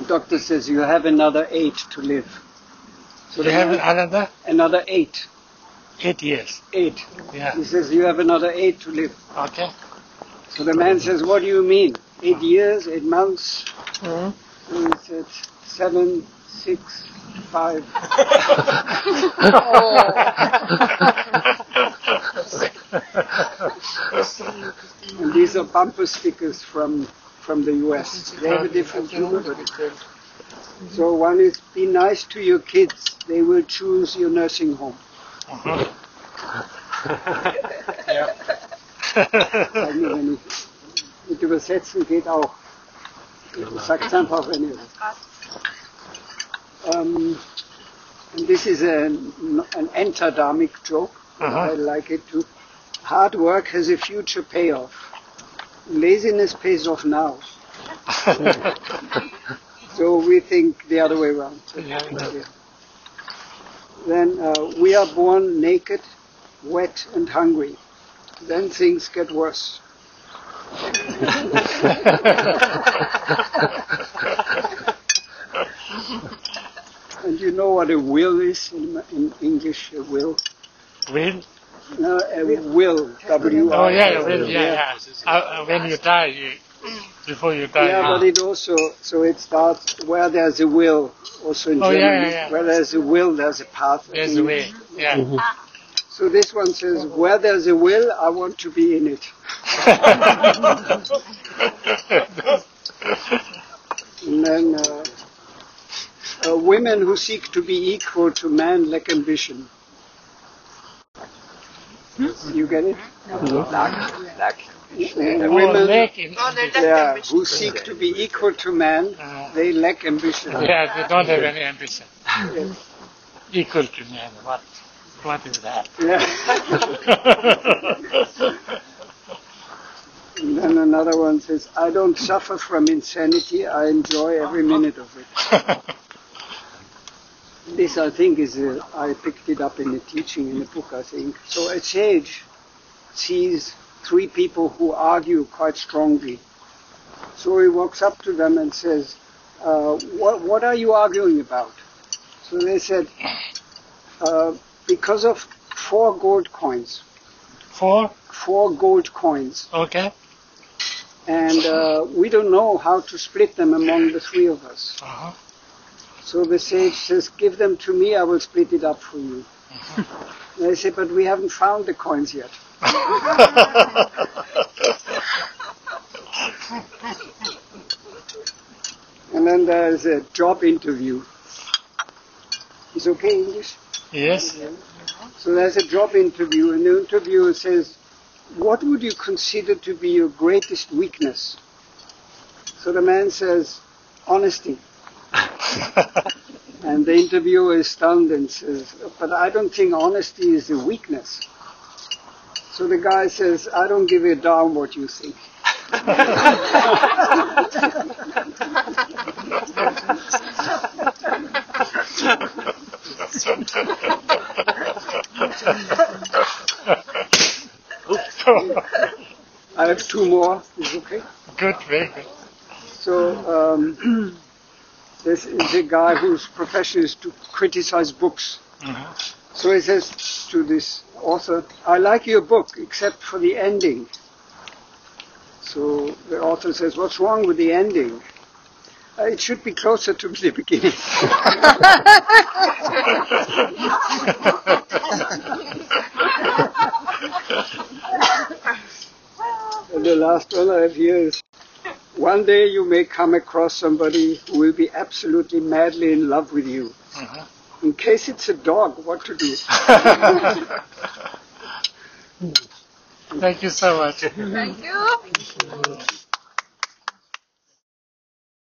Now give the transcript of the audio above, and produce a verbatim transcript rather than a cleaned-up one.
doctor says you have another eight to live. So you have another? Another eight. Eight years. Eight. Yeah. He says you have another eight to live. Okay. So the man says, what do you mean? Eight years, eight months? Mm-hmm. So he said, seven, six, five. And these are bumper stickers from from the U S. They have a different humor. So one is, be nice to your kids. They will choose your nursing home. Uh-huh. Ja. Mit Übersetzen geht auch. Sag's einfach, wenn ihr. Um, and this is an, an entadamic joke. Uh-huh. I like it too. Hard work has a future payoff. Laziness pays off now. So we think the other way around. Yeah, yeah. Then uh, we are born naked, wet and hungry. Then things get worse. And you know what a will is in, in English, a will? Will? No, a will. W Oh, yeah, will, yeah, yeah. Uh, when you die, you, before you die. Yeah, you... but it also, so it starts where there's a will, also in oh, German. yeah, yeah, yeah. Where there's a will, there's a path. There's a way, yeah. Mm-hmm. So this one says, where there's a will, I want to be in it. And then uh, uh, women who seek to be equal to man lack ambition. You get it? Lack. Lack. Uh, women oh, yeah, who seek to be equal to man, uh, they lack ambition. Yeah, they don't have any ambition. Yes. Equal to man, what? What is that? Yeah. And then another one says, I don't suffer from insanity, I enjoy every minute of it. This, I think, is a, I picked it up in the teaching in the book, I think. So a sage sees three people who argue quite strongly. So he walks up to them and says, uh, what, what are you arguing about? So they said, uh, because of four gold coins. Four? Four gold coins. Okay. And uh, we don't know how to split them among the three of us. Uh-huh. So the sage says, give them to me, I will split it up for you. Uh-huh. They say, but we haven't found the coins yet. And then there's a job interview. Is okay English? Yes. So there's a job interview, and the interviewer says, what would you consider to be your greatest weakness? So the man says, honesty. And the interviewer is stunned and says, but I don't think honesty is a weakness. So the guy says, I don't give a damn what you think. I have two more. Is it okay? Good, very good. So um, this is a guy whose profession is to criticize books. Mm-hmm. So he says to this author, I like your book except for the ending. So the author says, what's wrong with the ending? Uh, it should be closer to the beginning. And the last one I have here is, one day you may come across somebody who will be absolutely madly in love with you. Mm-hmm. In case it's a dog, what to do? Thank you so much. Thank you.